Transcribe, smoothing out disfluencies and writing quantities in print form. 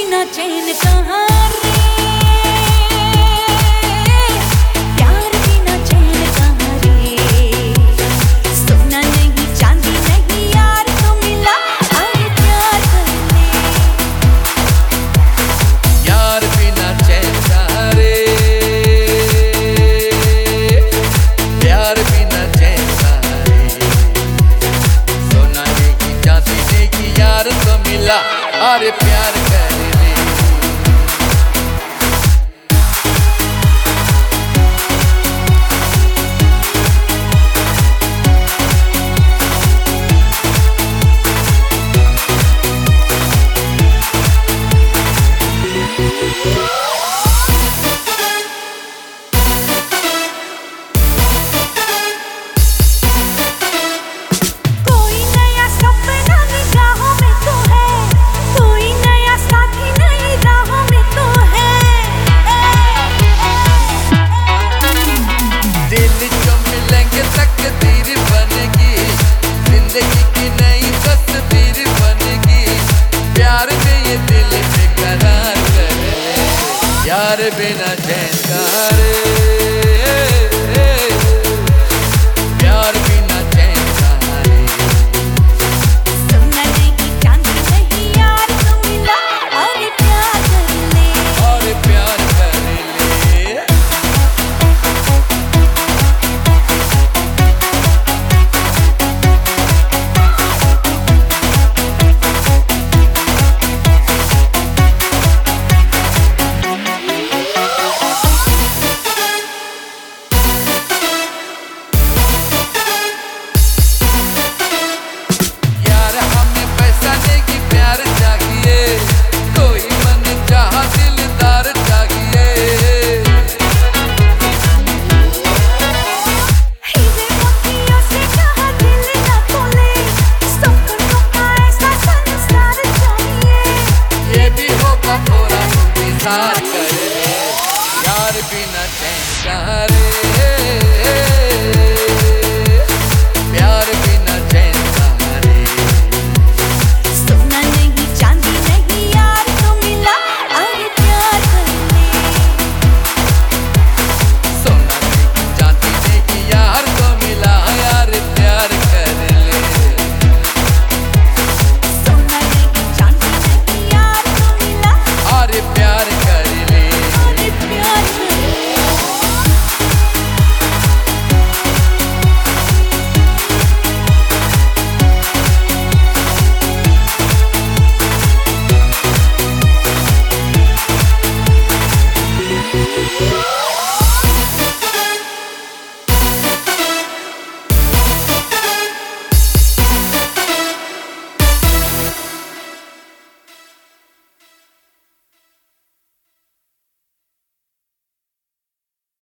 बिना चैन कहाँ रे, प्यार बिना चैन कहाँ रे। सोना नहीं चांदी नहीं यार तो मिला, अरे प्यार कर ले। यार बिना चैन कहाँ रे, प्यार बिना चैन कहाँ रे। सोना नहीं चांदी नहीं यार तो मिला, अरे प्यार कर ले। तकदीर बनेगी, जिंदगी की नई तस्वीर बनेगी। प्यार में ये दिल बेकरार कर ले, यार बिना चैन कहाँ रे, प्यार बिना चैन कहाँ रे। सोना नहीं चांदी नहीं यार तो मिला, अरे प्यार कर ले, अरे प्यार कर ले। प्यार कर